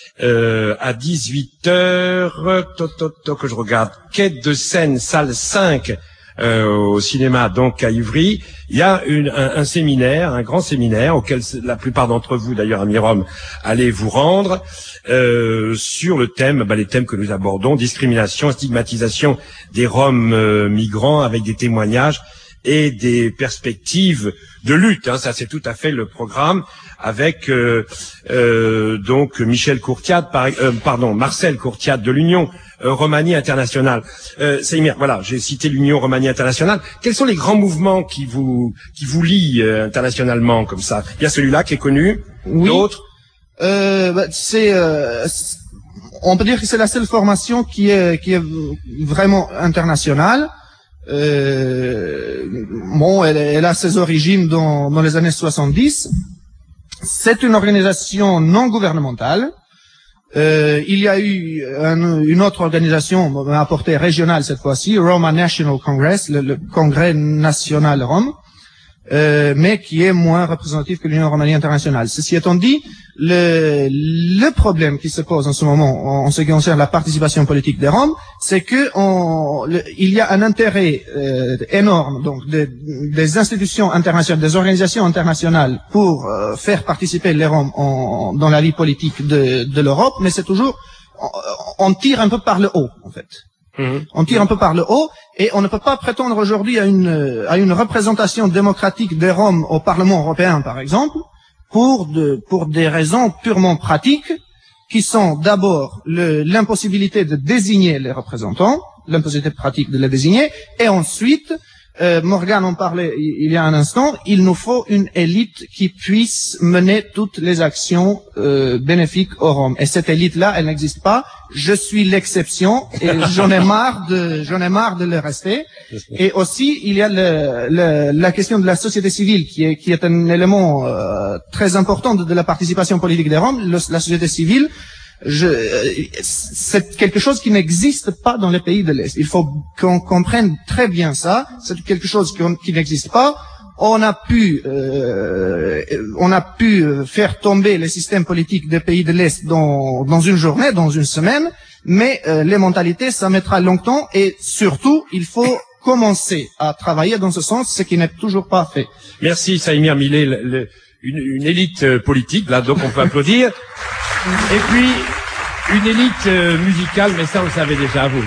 que je regarde, quai de Seine, salle 5, au cinéma, donc à Ivry, il y a un séminaire, un grand séminaire auquel la plupart d'entre vous, d'ailleurs, amis Roms, allez vous rendre, sur le thème, les thèmes que nous abordons, discrimination, stigmatisation des Roms migrants, avec des témoignages et des perspectives de lutte. Ça, c'est tout à fait le programme, avec donc Marcel Courtiade de l'Union Romanie Internationale. Saïmir, voilà, j'ai cité l'Union Romanie Internationale. Quels sont les grands mouvements qui vous lient internationalement comme ça? Il y a celui-là qui est connu. Oui. D'autres? On peut dire que c'est la seule formation qui est vraiment internationale. Elle a ses origines dans les années 70. C'est une organisation non gouvernementale. Il y a eu une autre organisation à portée régionale cette fois-ci, Roma National Congress, le Congrès national Rome, mais qui est moins représentatif que l'Union Romanie Internationale. Ceci étant dit, le problème qui se pose en ce moment en ce qui concerne la participation politique des Roms, c'est que il y a un intérêt énorme donc des institutions internationales, des organisations internationales pour faire participer les Roms dans la vie politique de l'Europe, mais c'est toujours on tire un peu par le haut en fait. On tire un peu par le haut, et on ne peut pas prétendre aujourd'hui à une représentation démocratique des Roms au Parlement européen, par exemple, pour des raisons purement pratiques, qui sont d'abord l'impossibilité de désigner les représentants, l'impossibilité pratique de les désigner, et ensuite, Morgane en parlait il y a un instant, il nous faut une élite qui puisse mener toutes les actions bénéfiques aux Roms. Et cette élite-là, elle n'existe pas. Je suis l'exception, et j'en ai marre de le rester. Et aussi, il y a la question de la société civile, qui est un élément très important de la participation politique des Roms. La société civile, c'est quelque chose qui n'existe pas dans les pays de l'Est. Il faut qu'on comprenne très bien ça. C'est quelque chose qui n'existe pas. On a pu faire tomber les systèmes politiques des pays de l'Est dans une journée, dans une semaine, mais les mentalités, ça mettra longtemps, et surtout, il faut commencer à travailler dans ce sens, ce qui n'est toujours pas fait. Merci Saïmir Millet, une élite politique, là, donc on peut applaudir. Et puis, une élite musicale, mais ça, vous le savez déjà, vous.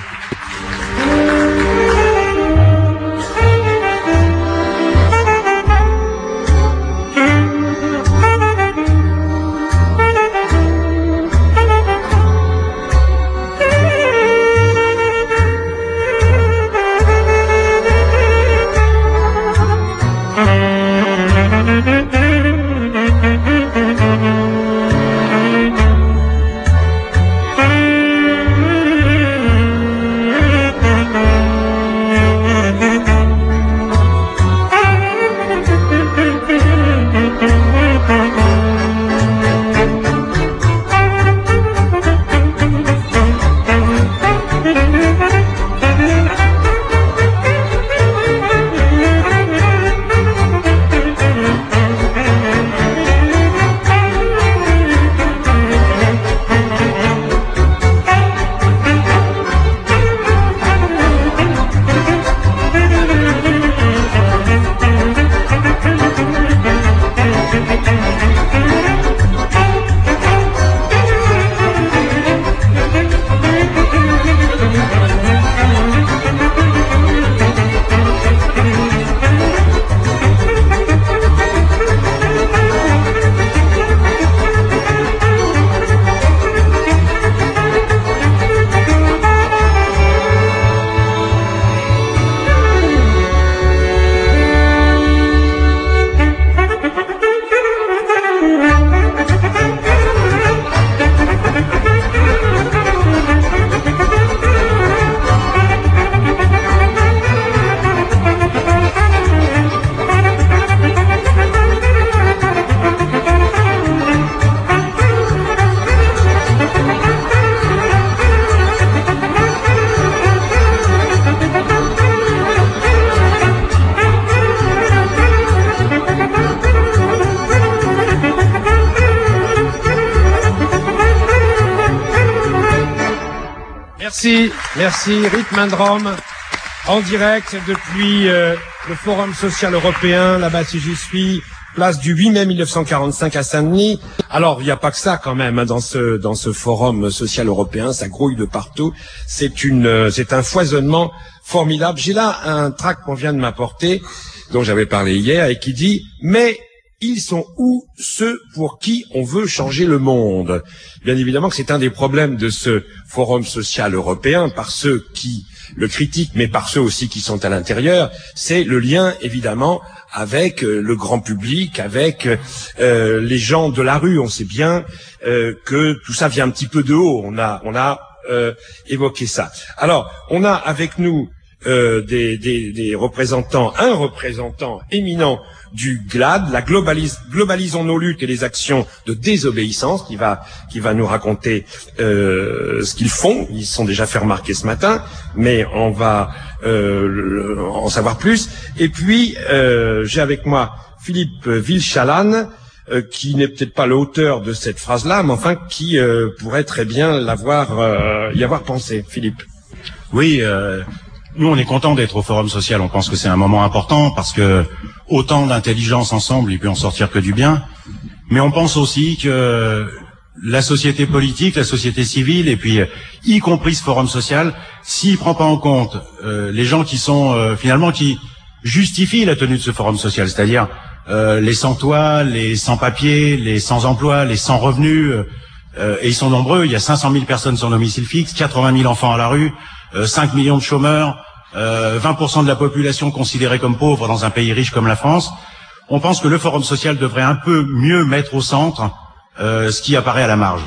Merci, Rythme de Rome, en direct depuis le Forum social européen, là-bas si j'y suis, place du 8 mai 1945 à Saint-Denis. Alors, il n'y a pas que ça quand même dans ce Forum social européen, ça grouille de partout. C'est un foisonnement formidable. J'ai là un tract qu'on vient de m'apporter, dont j'avais parlé hier, et qui dit « Mais ils sont où ceux pour qui on veut changer le monde ?» Bien évidemment que c'est un des problèmes de ce Forum social européen, par ceux qui le critiquent, mais par ceux aussi qui sont à l'intérieur, c'est le lien évidemment avec le grand public, avec les gens de la rue. On sait bien que tout ça vient un petit peu de haut. On a évoqué ça. Alors, on a avec nous des représentants, un représentant éminent du GLAD, la Globalisons nos luttes et les actions de désobéissance, qui va nous raconter ce qu'ils font. Ils se sont déjà fait remarquer ce matin, mais on va en savoir plus. Et puis, j'ai avec moi Philippe Vilchalan, qui n'est peut-être pas l'auteur de cette phrase-là, mais enfin qui pourrait très bien y avoir pensé. Philippe. Oui, nous on est content d'être au Forum social. On pense que c'est un moment important parce que autant d'intelligence ensemble, il peut en sortir que du bien. Mais on pense aussi que la société politique, la société civile, et puis y compris ce Forum social, s'il prend pas en compte les gens qui sont finalement qui justifient la tenue de ce Forum social, c'est-à-dire les sans-toit, les sans-papiers, les sans-emploi, les sans-revenus, et ils sont nombreux. Il y a 500 000 personnes sans domicile fixe, 80 000 enfants à la rue, 5 millions de chômeurs, 20% de la population considérée comme pauvre dans un pays riche comme la France. On pense que le Forum social devrait un peu mieux mettre au centre ce qui apparaît à la marge.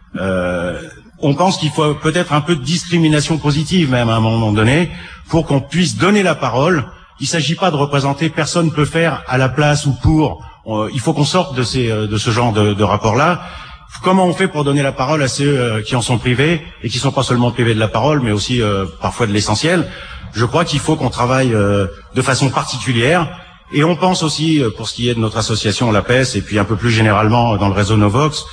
On pense qu'il faut peut-être un peu de discrimination positive même à un moment donné pour qu'on puisse donner la parole. Il ne s'agit pas de représenter, personne ne peut faire à la place ou pour. Il faut qu'on sorte de ce genre de rapport-là. Comment on fait pour donner la parole à ceux qui en sont privés et qui ne sont pas seulement privés de la parole, mais aussi parfois de l'essentiel? Je crois qu'il faut qu'on travaille de façon particulière. Et on pense aussi, pour ce qui est de notre association, la PES, et puis un peu plus généralement dans le réseau Novox,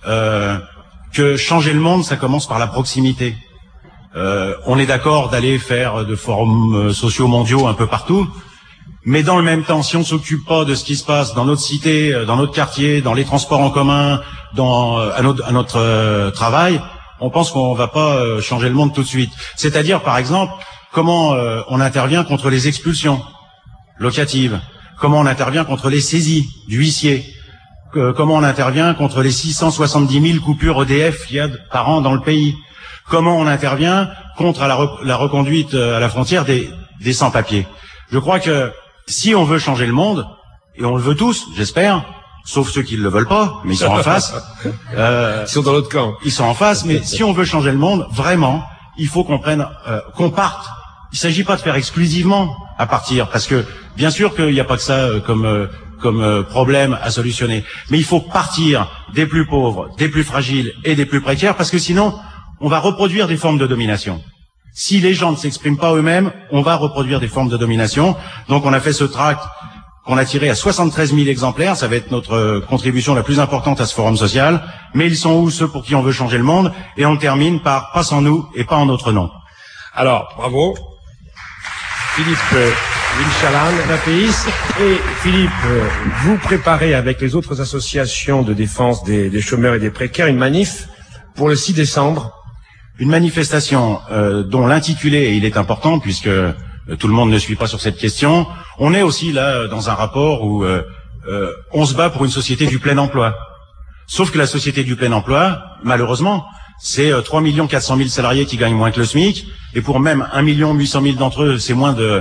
que changer le monde, ça commence par la proximité. On est d'accord d'aller faire de forums sociaux mondiaux un peu partout, mais dans le même temps, si on ne s'occupe pas de ce qui se passe dans notre cité, dans notre quartier, dans les transports en commun, à notre travail, on pense qu'on va pas changer le monde tout de suite. C'est-à-dire, par exemple, comment on intervient contre les expulsions locatives, comment on intervient contre les saisies du huissier, comment on intervient contre les 670 000 coupures EDF qu'il y a par an dans le pays, comment on intervient contre la reconduite à la frontière des sans-papiers. Je crois que si on veut changer le monde, et on le veut tous, j'espère, sauf ceux qui ne le veulent pas, mais ils sont en face. Ils sont dans l'autre camp. Ils sont en face, mais si on veut changer le monde, vraiment, il faut qu'on qu'on parte. Il ne s'agit pas de faire exclusivement à partir, parce que bien sûr qu'il n'y a pas que ça comme problème à solutionner, mais il faut partir des plus pauvres, des plus fragiles et des plus précaires, parce que sinon, on va reproduire des formes de domination. Si les gens ne s'expriment pas eux-mêmes, on va reproduire des formes de domination. Donc on a fait ce tract qu'on a tiré à 73 000 exemplaires. Ça va être notre contribution la plus importante à ce forum social. Mais ils sont où ceux pour qui on veut changer le monde? Et on termine par « pas sans nous et pas en notre nom ». Alors, bravo. Philippe Vilchalan, l'APIS. Et Philippe, vous préparez avec les autres associations de défense des chômeurs et des précaires une manif pour le 6 décembre. Une manifestation dont l'intitulé, et il est important puisque tout le monde ne suit pas sur cette question, on est aussi là dans un rapport où on se bat pour une société du plein emploi. Sauf que la société du plein emploi, malheureusement, c'est 3 400 000 salariés qui gagnent moins que le SMIC, et pour même 1 800 000 d'entre eux, c'est moins de...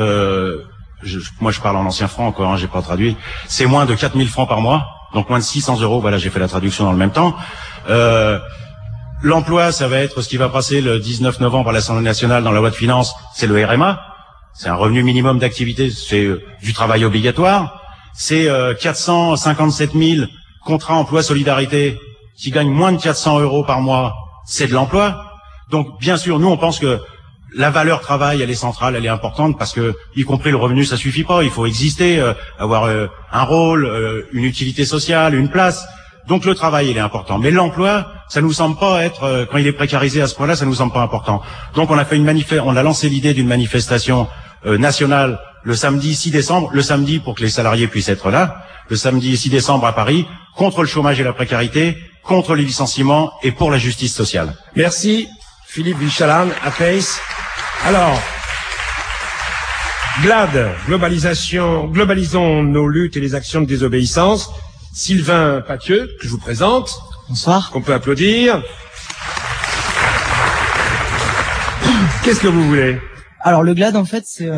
moi je parle en ancien franc encore, hein, j'ai pas traduit, c'est moins de 4 000 francs par mois, donc moins de 600 €, voilà, j'ai fait la traduction dans le même temps. L'emploi, ça va être ce qui va passer le 19 novembre à l'Assemblée nationale dans la loi de finances, c'est le RMA, c'est un revenu minimum d'activité, c'est du travail obligatoire, c'est 457 000 contrats emploi solidarité qui gagnent moins de 400 € par mois, c'est de l'emploi. Donc bien sûr, nous on pense que la valeur travail, elle est centrale, elle est importante, parce que, y compris le revenu, ça suffit pas, il faut exister, avoir un rôle, une utilité sociale, une place. Donc le travail, il est important. Mais l'emploi, ça nous semble pas être, quand il est précarisé à ce point-là, ça nous semble pas important. Donc on a fait on a lancé l'idée d'une manifestation nationale le samedi 6 décembre, le samedi pour que les salariés puissent être là, le samedi 6 décembre à Paris, contre le chômage et la précarité, contre les licenciements et pour la justice sociale. Merci Philippe Vilchalarn, APACE. Alors, GLAD, globalisons nos luttes et les actions de désobéissance. Sylvain Pathieu, que je vous présente. Bonsoir. Qu'on peut applaudir. Qu'est-ce que vous voulez? Alors le GLAD, en fait, c'est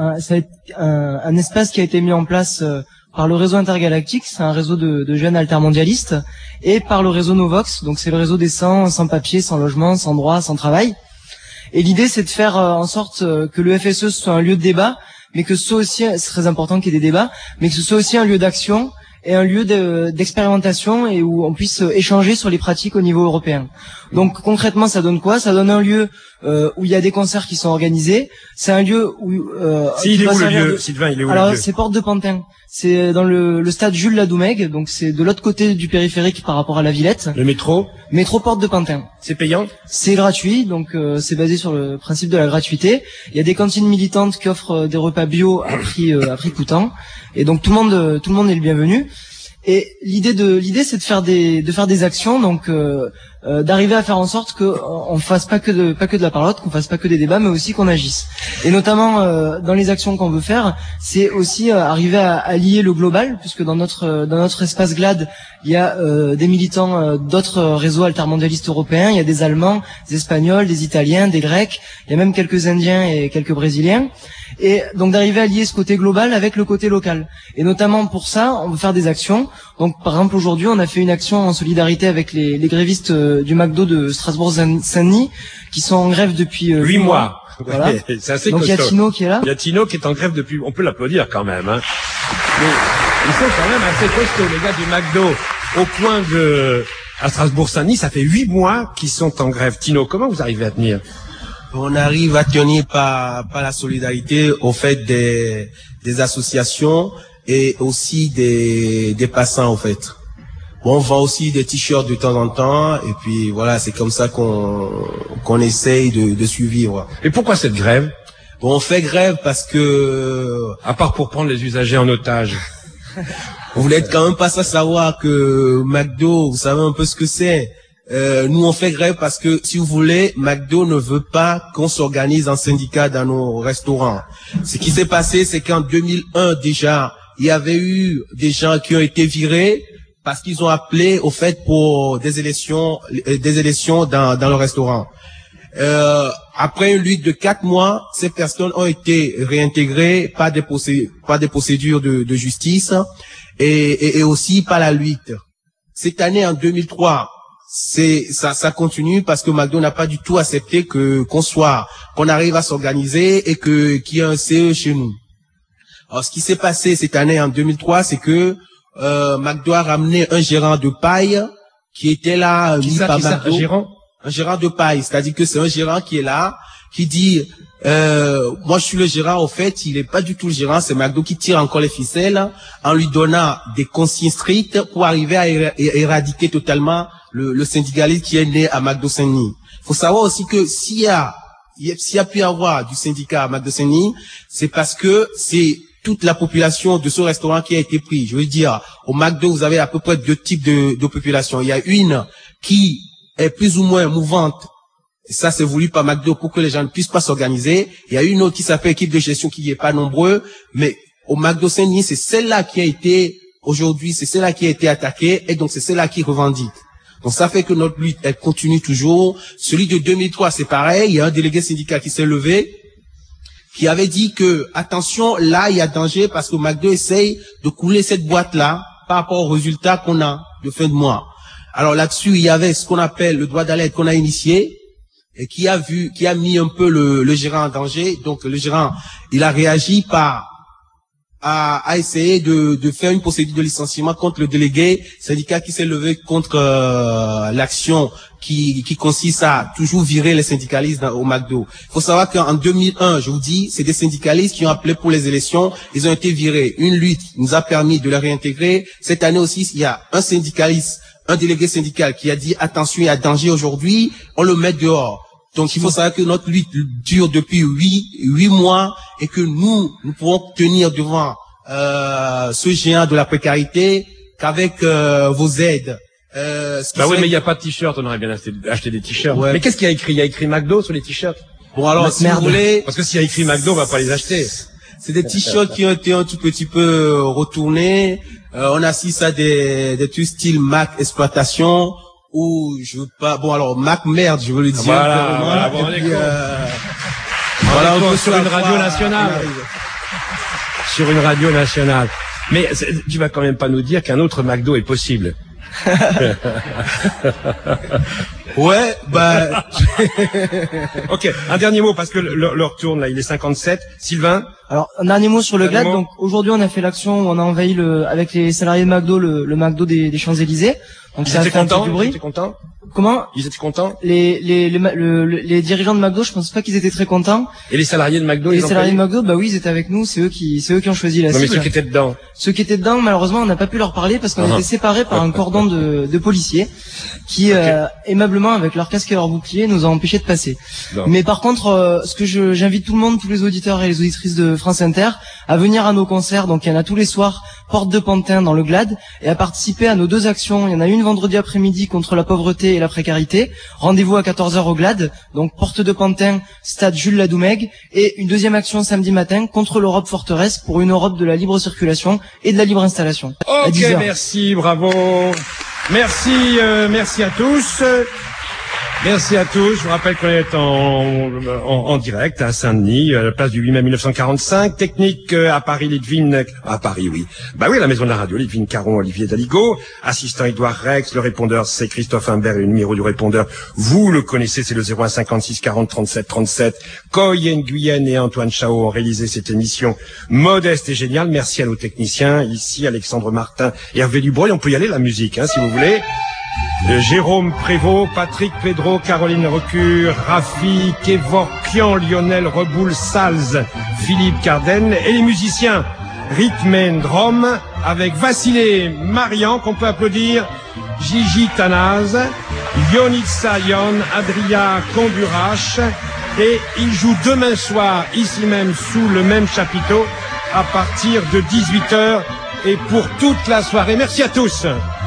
un espace qui a été mis en place par le réseau intergalactique. C'est un réseau de jeunes altermondialistes, et par le réseau Novox. Donc c'est le réseau des sans-papiers, sans logement, sans droit, sans travail. Et l'idée, c'est de faire en sorte que le FSE soit un lieu de débat, mais que ce soit aussi, c'est très important qu'il y ait des débats, mais que ce soit aussi un lieu d'action et un lieu d'expérimentation, et où on puisse échanger sur les pratiques au niveau européen. Donc concrètement, ça donne quoi? Ça donne un lieu où il y a des concerts qui sont organisés. C'est un lieu où... il est où le lieu, Sylvain? Il est où le lieu? Alors c'est Porte de Pantin. C'est dans le stade Jules Ladoumègue, donc c'est de l'autre côté du périphérique par rapport à la Villette. Le métro? Métro Porte de Pantin. C'est payant? C'est gratuit, donc c'est basé sur le principe de la gratuité. Il y a des cantines militantes qui offrent des repas bio à prix coûtant, et donc tout le monde est le bienvenu. Et l'idée c'est de faire des actions, donc d'arriver à faire en sorte que on fasse pas que de la parlotte, qu'on fasse pas que des débats, mais aussi qu'on agisse. Et notamment dans les actions qu'on veut faire, c'est aussi arriver à lier le global, puisque dans notre espace GLAD, il y a des militants d'autres réseaux altermondialistes européens, il y a des Allemands, des Espagnols, des Italiens, des Grecs, il y a même quelques Indiens et quelques Brésiliens. Et donc d'arriver à lier ce côté global avec le côté local. Et notamment pour ça, on veut faire des actions. Donc par exemple aujourd'hui, on a fait une action en solidarité avec les grévistes du McDo de Strasbourg-Saint-Denis, qui sont en grève depuis 8 mois. Voilà. C'est assez donc il y a Tino qui est là. Il y a Tino qui est en grève depuis, on peut l'applaudir quand même, hein. Mais ils sont quand même assez costauds, les gars du McDo, au point à Strasbourg-Saint-Denis, ça fait 8 mois qu'ils sont en grève. Tino, comment vous arrivez à tenir? On arrive à tenir par la solidarité au fait des associations et aussi des passants, au fait. Bon, on vend aussi des t-shirts de temps en temps, et puis voilà, c'est comme ça qu'on essaye de survivre. Et pourquoi cette grève? Bon, on fait grève parce que... À part pour prendre les usagers en otage. Vous n'êtes quand même pas sans savoir que McDo, vous savez un peu ce que c'est. Nous, on fait grève parce que, si vous voulez, McDo ne veut pas qu'on s'organise en syndicat dans nos restaurants. Ce qui s'est passé, c'est qu'en 2001, déjà, il y avait eu des gens qui ont été virés parce qu'ils ont appelé, au fait, pour des élections dans le restaurant. Après une lutte de 4 mois, ces personnes ont été réintégrées par des procédures de justice et aussi par la lutte. Cette année, en 2003, ça continue parce que McDo n'a pas du tout accepté qu'on arrive à s'organiser et qu'il y ait un CE chez nous. Alors, ce qui s'est passé cette année en 2003, c'est que McDo a ramené un gérant de paille qui était là mis par McDo. Un gérant de paille, c'est-à-dire que c'est un gérant qui est là, qui dit moi je suis le gérant, au fait, il est pas du tout le gérant, c'est McDo qui tire encore les ficelles en lui donnant des consignes strictes pour arriver à éradiquer totalement le syndicalisme qui est né à McDo Saint-Denis. Faut savoir aussi que s'il y a pu y avoir du syndicat à McDo Saint-Denis, c'est parce que c'est toute la population de ce restaurant qui a été pris. Je veux dire, au McDo, vous avez à peu près 2 types de population. Il y a une qui est plus ou moins mouvante. Et ça, c'est voulu par McDo pour que les gens ne puissent pas s'organiser. Il y a une autre qui s'appelle équipe de gestion qui n'est pas nombreux. Mais au McDo Saint-Denis, c'est celle-là qui a été, aujourd'hui, c'est celle-là qui a été attaquée. Et donc, c'est celle-là qui revendique. Donc, ça fait que notre lutte, elle continue toujours. Celui de 2003, c'est pareil. Il y a un délégué syndical qui s'est levé, qui avait dit que, attention, là, il y a danger parce que McDo essaye de couler cette boîte-là par rapport aux résultats qu'on a de fin de mois. Alors là-dessus, il y avait ce qu'on appelle le droit d'alerte qu'on a initié et qui a mis un peu le gérant en danger. Donc le gérant, il a réagi à essayer de faire une procédure de licenciement contre le délégué syndical qui s'est levé contre l'action qui consiste à toujours virer les syndicalistes au McDo. Il faut savoir qu'en 2001, je vous dis, c'est des syndicalistes qui ont appelé pour les élections, ils ont été virés. Une lutte nous a permis de les réintégrer. Cette année aussi, il y a un syndicaliste, un délégué syndical qui a dit attention, il y a danger aujourd'hui, on le met dehors. Donc il faut savoir que notre lutte dure depuis 8 mois et que nous pourrons tenir devant ce géant de la précarité qu'avec vos aides. Bah oui, mais il n'y a pas de t-shirt, on aurait bien acheté des t-shirts. Ouais. Mais qu'est-ce qu'il y a écrit? Il y a écrit McDo sur les t-shirts. Bon alors, si vous voulez... Parce que s'il y a écrit McDo, on va pas les acheter. C'est des t-shirts qui ont été un tout petit peu retournés. On assiste à des trucs style Mac exploitation, ou je veux pas... Bon alors, Mac merde, je veux le dire. Voilà, bon, voilà, on sur une radio nationale. Sur une radio nationale. Mais tu vas quand même pas nous dire qu'un autre McDo est possible. Ouais, bah... Ok, un dernier mot, parce que l'heure tourne, là, il est 57. Sylvain? Alors, un dernier mot sur le GLAD. Donc, aujourd'hui, on a fait l'action où on a envahi avec les salariés de McDo, le McDo des Champs-Élysées. Donc, Ils étaient contents? Comment? Ils étaient contents? Les dirigeants de McDo, je pense pas qu'ils étaient très contents. Et les salariés de McDo? Les salariés de McDo, bah oui, ils étaient avec nous, c'est eux qui ont choisi la cible. Non, mais ceux qui étaient dedans? Ceux qui étaient dedans, malheureusement, on n'a pas pu leur parler parce qu'on était séparés par un cordon de policiers qui, aimablement, avec leur casque et leur bouclier, nous ont empêchés de passer. Non. Mais par contre, j'invite tout le monde, tous les auditeurs et les auditrices de France Inter, à venir à nos concerts. Donc, il y en a tous les soirs, Porte de Pantin dans le GLAD, et à participer à nos 2 actions. Il y en a une vendredi après-midi contre la pauvreté et la précarité. Rendez-vous à 14h au GLAD, donc Porte de Pantin, stade Jules Ladoumègue, et une deuxième action samedi matin contre l'Europe forteresse pour une Europe de la libre circulation et de la libre installation. Ok, merci, bravo. Merci à tous. Merci à tous. Je vous rappelle qu'on est en direct à Saint-Denis, à la place du 8 mai 1945. Technique à Paris, Lidvine. À Paris, oui. Bah oui, à la maison de la radio, Lidvine Caron, Olivier Daligo. Assistant Édouard Rex. Le répondeur, c'est Christophe Imbert. Et le numéro du répondeur, vous le connaissez, c'est le 01 56 40 37 37. Coy Nguyen et Antoine Chao ont réalisé cette émission modeste et géniale. Merci à nos techniciens. Ici, Alexandre Martin et Hervé Dubreuil. On peut y aller, la musique, si vous voulez. Jérôme Prévost, Patrick Pedro, Caroline Recure, Rafi, Kevorkian, Lionel Reboul, Salz, Philippe Carden et les musiciens Rhythm & Drum avec Vassilé Marian qu'on peut applaudir, Gigi Tanaz, Yonitsa Yon, Adria Komburache et ils jouent demain soir ici même sous le même chapiteau à partir de 18h et pour toute la soirée. Merci à tous.